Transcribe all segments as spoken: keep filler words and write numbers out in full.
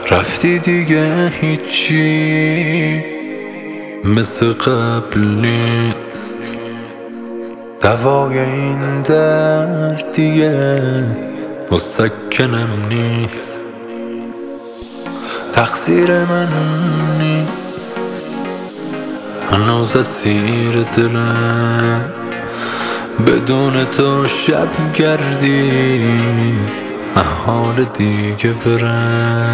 رفتی دیگه هیچی مثل قبل نیست، دوای این درد دیگه مسکنم نیست. تقصیر من نیست، هنوز اسیر دلم، بدون تو شب گردی حال دیگه برم.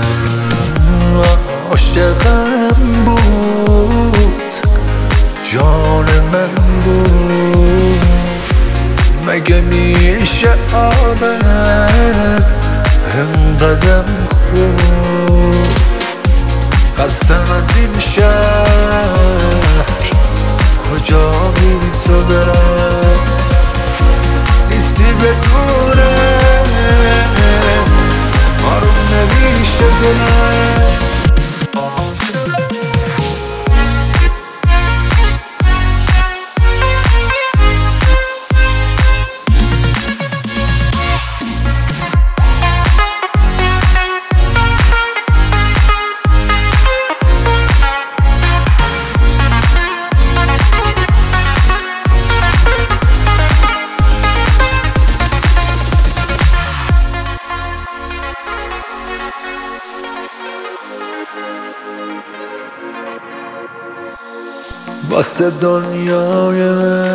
عاشقم بود، جان من بود، مگه میشه آدم اینقدر خوب؟ قسم از این شهر کجا بی تو برم، نیستی بدونه آروم نمیشه دلم. واسه دنیای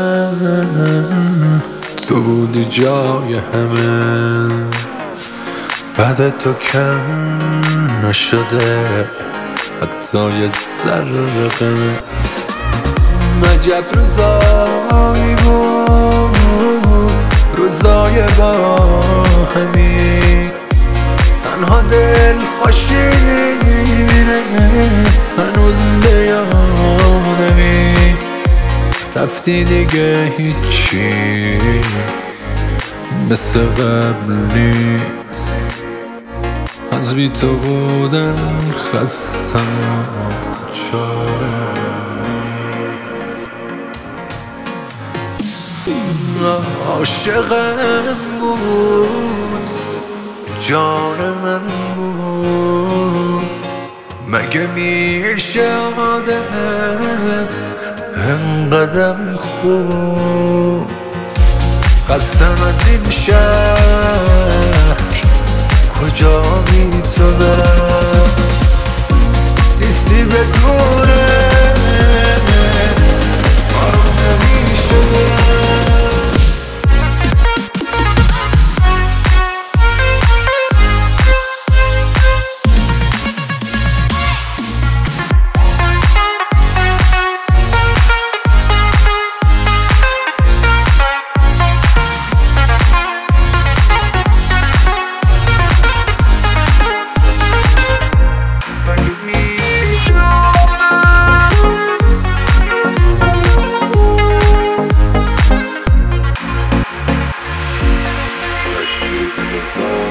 من تو بودی جای همه، بعد تو کم نشده حتی یه ذره قیمت. عجب روزایی بود، روزای با همی، تنها دل خوشی میره هنوز به یادمی. رفتی دیگه هیچی مثل قبل نیست، از بی تو بودن خستم و چاره نیست. عاشقم بود، جان من بود، مگه میشه آدم اینقدر خوب؟ قسم از این شهر کجا بی تو برم، نیستی بدونه آروم نمیشه دلم. So